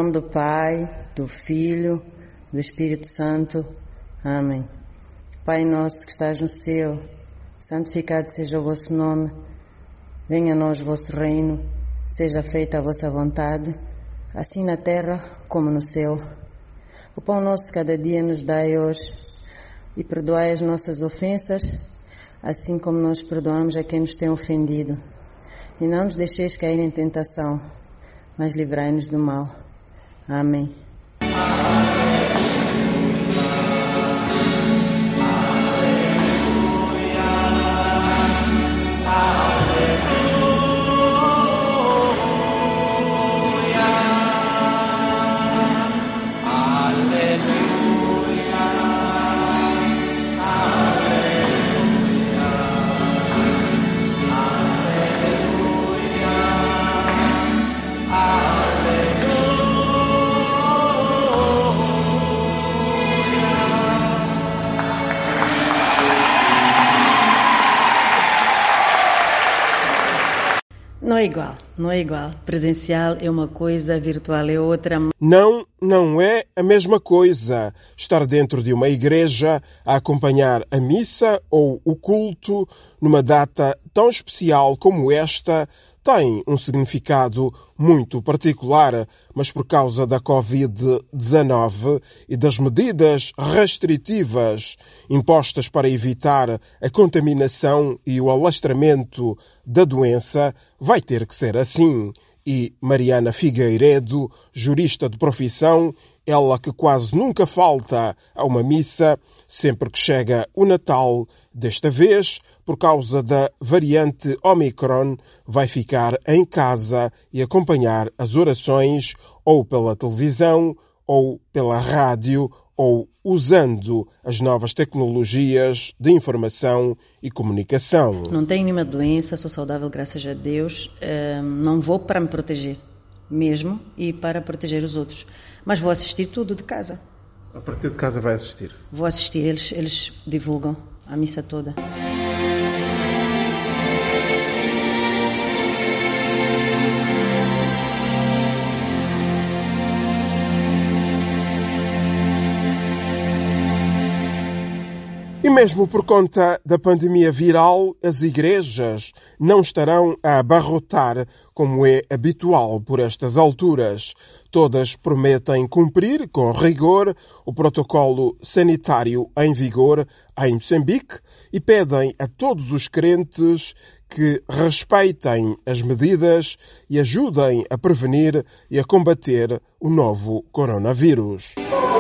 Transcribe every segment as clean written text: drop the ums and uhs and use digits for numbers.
nome do Pai, do Filho, do Espírito Santo. Amém. Pai nosso que estás no céu, santificado seja o vosso nome. Venha a nós o vosso reino. Seja feita a vossa vontade, assim na terra como no céu. O pão nosso de cada dia nos dai hoje, e perdoai as nossas ofensas, assim como nós perdoamos a quem nos tem ofendido. E não nos deixeis cair em tentação, mas livrai-nos do mal. Amém. Não é igual. Presencial é uma coisa, virtual é outra. Não é a mesma coisa. Estar dentro de uma igreja a acompanhar a missa ou o culto numa data tão especial como esta tem um significado muito particular, mas por causa da Covid-19 e das medidas restritivas impostas para evitar a contaminação e o alastramento da doença, vai ter que ser assim. E Mariana Figueiredo, jurista de profissão, ela que quase nunca falta a uma missa, sempre que chega o Natal, desta vez, por causa da variante Omicron, vai ficar em casa e acompanhar as orações ou pela televisão, ou pela rádio, ou usando as novas tecnologias de informação e comunicação. Não tenho nenhuma doença, sou saudável, graças a Deus. Não vou para me proteger mesmo e para proteger os outros. Mas vou assistir tudo de casa. A partir de casa vai assistir? Vou assistir, eles divulgam a missa toda. E mesmo por conta da pandemia viral, as igrejas não estarão a abarrotar como é habitual por estas alturas. Todas prometem cumprir com rigor o protocolo sanitário em vigor em Moçambique e pedem a todos os crentes que respeitem as medidas e ajudem a prevenir e a combater o novo coronavírus.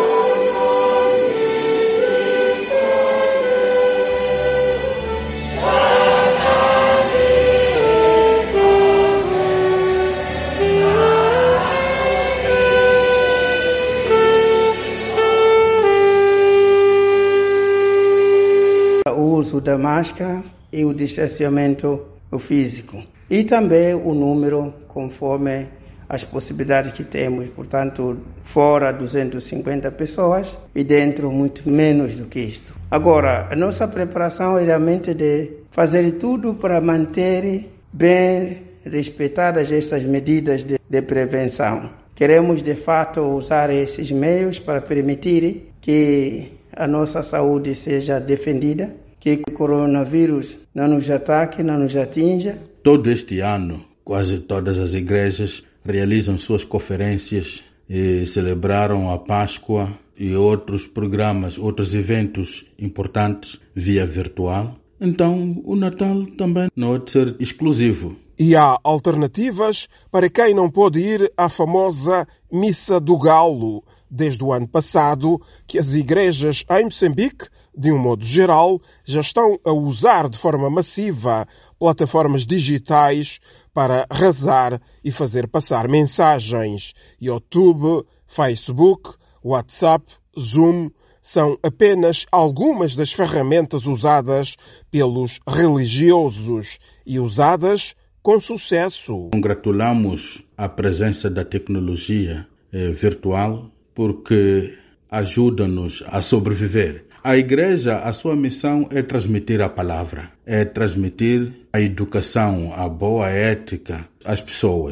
O uso da máscara e o distanciamento físico. E também o número conforme as possibilidades que temos. Portanto, fora 250 pessoas e dentro muito menos do que isto. Agora, a nossa preparação é realmente de fazer tudo para manter bem respeitadas essas medidas de prevenção. Queremos, de fato, usar esses meios para permitir que a nossa saúde seja defendida, que o coronavírus não nos ataque, não nos atinja. Todo este ano, quase todas as igrejas realizam suas conferências e celebraram a Páscoa e outros programas, outros eventos importantes via virtual. Então, o Natal também não é de ser exclusivo. E há alternativas para quem não pôde ir à famosa Missa do Galo, desde o ano passado, que as igrejas em Moçambique, de um modo geral, já estão a usar de forma massiva plataformas digitais para rezar e fazer passar mensagens. YouTube, Facebook, WhatsApp, Zoom são apenas algumas das ferramentas usadas pelos religiosos e usadas com sucesso. Congratulamos a presença da tecnologia virtual porque ajuda-nos a sobreviver. A igreja, a sua missão é transmitir a palavra, é transmitir a educação, a boa ética às pessoas.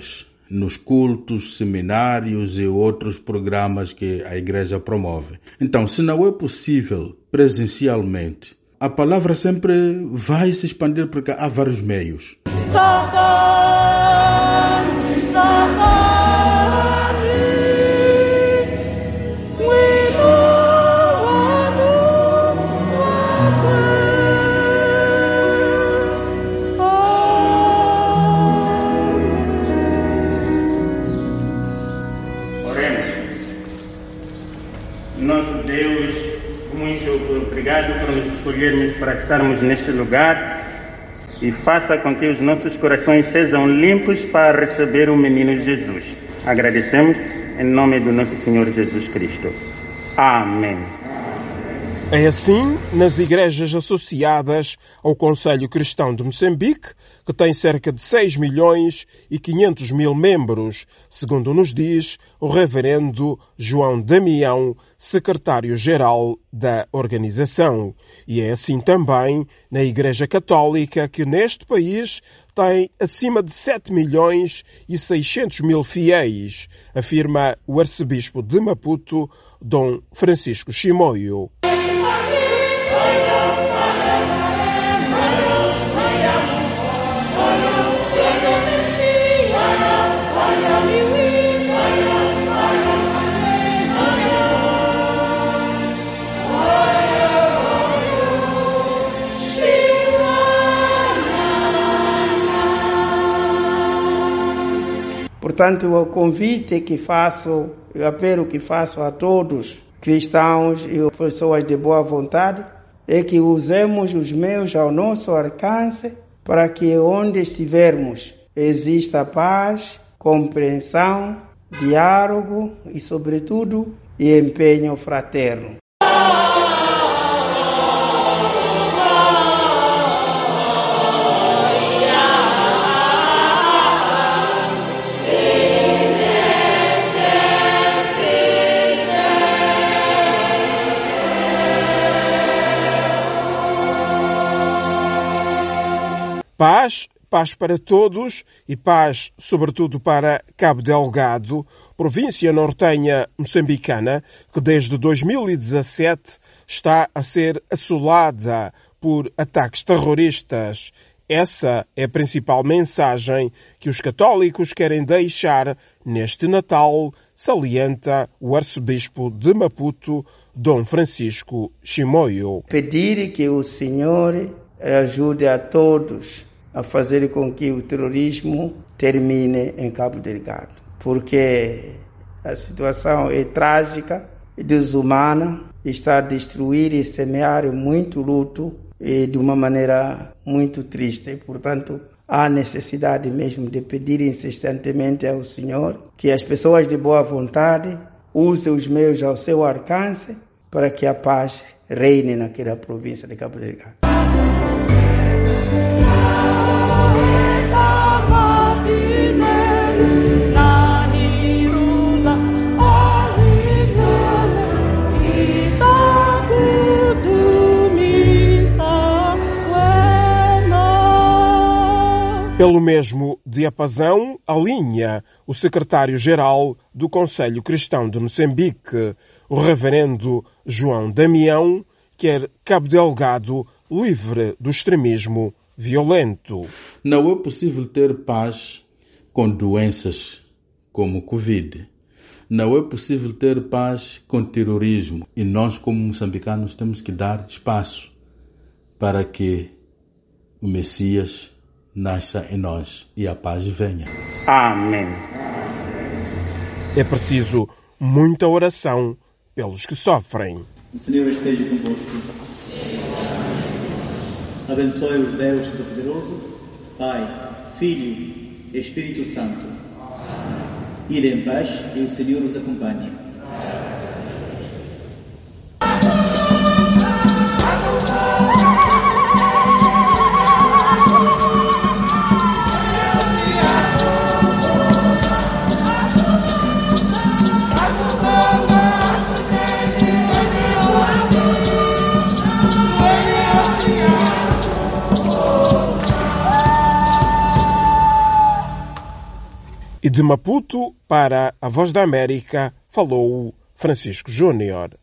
nos cultos, seminários e outros programas que a igreja promove. Então, se não é possível presencialmente, a palavra sempre vai se expandir porque há vários meios. Nosso Deus, muito obrigado por nos escolhermos para estarmos neste lugar e faça com que os nossos corações sejam limpos para receber o menino Jesus. Agradecemos em nome do nosso Senhor Jesus Cristo. Amém. É assim nas igrejas associadas ao Conselho Cristão de Moçambique, que tem cerca de 6.500.000 membros, segundo nos diz o reverendo João Damião, secretário-geral da organização. E é assim também na Igreja Católica, que neste país tem acima de 7.600.000 fiéis, afirma o arcebispo de Maputo, Dom Francisco Chimoio. Portanto, o convite que faço, o apelo que faço a todos, cristãos e pessoas de boa vontade, é que usemos os meios ao nosso alcance para que onde estivermos exista paz, compreensão, diálogo e, sobretudo, empenho fraterno. Paz para todos e paz, sobretudo, para Cabo Delgado, província nortenha moçambicana, que desde 2017 está a ser assolada por ataques terroristas. Essa é a principal mensagem que os católicos querem deixar neste Natal, salienta o arcebispo de Maputo, Dom Francisco Chimoio. Pedir que o Senhor ajude a todos a fazer com que o terrorismo termine em Cabo Delgado, porque a situação é trágica e desumana, está a destruir e semear muito luto e de uma maneira muito triste. Portanto, há necessidade mesmo de pedir insistentemente ao Senhor que as pessoas de boa vontade usem os meios ao seu alcance para que a paz reine naquela província de Cabo Delgado. Pelo mesmo diapasão, alinha o secretário-geral do Conselho Cristão de Moçambique, o reverendo João Damião, quer Cabo Delgado livre do extremismo violento. Não é possível ter paz com doenças como o Covid. Não é possível ter paz com terrorismo. E nós, como moçambicanos, temos que dar espaço para que o Messias nasça em nós e a paz venha. Amém. É preciso muita oração pelos que sofrem. O Senhor esteja convosco. Abençoe-os Deus Todo-Poderoso, Pai, Filho e Espírito Santo. Ide em paz e o Senhor os acompanhe. E de Maputo para a Voz da América falou Francisco Júnior.